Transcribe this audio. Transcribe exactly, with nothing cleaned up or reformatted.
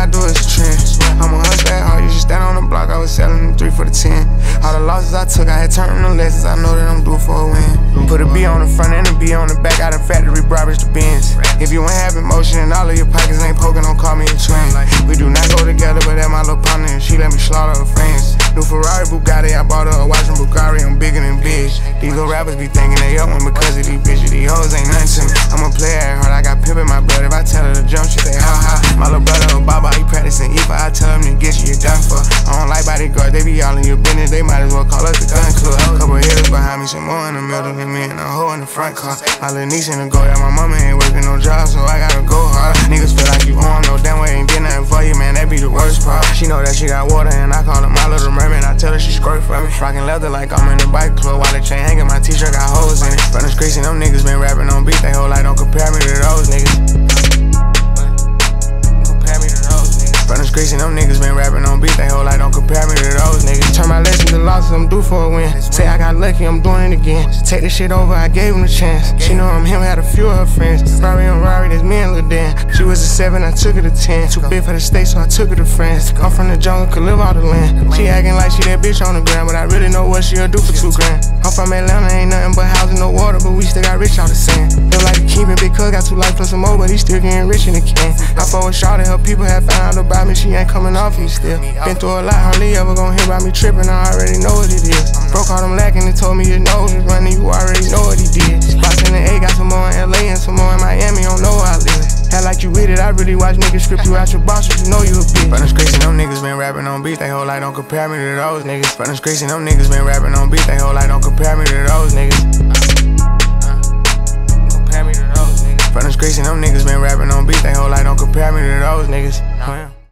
I do is a trend. I'ma hustle that hard, you should stand on the block, I was selling them three for the ten. All the losses I took, I had turned them lessons, I know that I'm due for a win. Put a B on the front and a B on the back, I done factory Roberts to Benz. If you ain't having motion and all of your pockets ain't poking, don't call me a twin. We do not go together, but that my little partner and she let me slaughter her friends. New Ferrari, Bugatti, I bought her a watch from Bulgari, I'm bigger than big. These little rappers be thinking they up one because of these bitches, these hoes ain't nothing to me. I'ma play at her, I got pimp in my blood, if I tell her to jump, she say ha ha. My little brother, Baba, he practicing E F A, I tell him to get you, you're done for. I don't like bodyguards, they be all in your business, they might as well call us the gun club. Couple hitters behind me, some more in the middle than me, and a hoe in the front car. My little niece in the go, yeah, my mama ain't working no job, so I gotta go hard. Niggas feel like you on, no damn way ain't get nothing for you, man, that be the worst part. She know that she got water, and I call her my little mermaid, I tell her she squirt for me. Rockin' leather like I'm in the bike club, while the chain hanging, my t-shirt got holes in it. From the streets and them niggas been rapping on beat, they whole life don't compare me to those niggas. From the streets and them niggas been rapping on beat, they whole life don't compare me to those niggas. Turn my lessons to losses, I'm due for a win. Say I got lucky, I'm doing it again. Take this shit over, I gave him a chance. She know I'm him, had a few of her friends. Rari and Rari, that's me and Lil Dan. She was a seven, I took her to ten. Too big for the state, so I took her to France. I'm from the jungle, could live out the land. She acting like she that bitch on the ground, but I really know what she'll do for two grand. I'm from Atlanta, ain't nothing but housing, no water, but we still got rich out the sand. Feel like a keepin' big cuz got two life plus some more, but he still getting rich in the can. I fought with Shawty, her people had found out about me, she ain't coming off you still. Been through a lot, hardly ever gon' hear about me trippin', I already know what it is. Broke all them lacking and told me your nose was running, you already know what he did. Spots in the A, got some more in L A and some more in Miami, don't know where I live. Had like you read it, I really watch niggas script you out your box, you know you a bitch. From the streets and them niggas been rapping on beat, they whole life don't compare me to those niggas. From the streets and them niggas been rapping on beat, they whole life don't compare me to those niggas. Compare me to those niggas. From the streets and them niggas been rapping on beat, they whole life don't compare me to those niggas. Oh, yeah.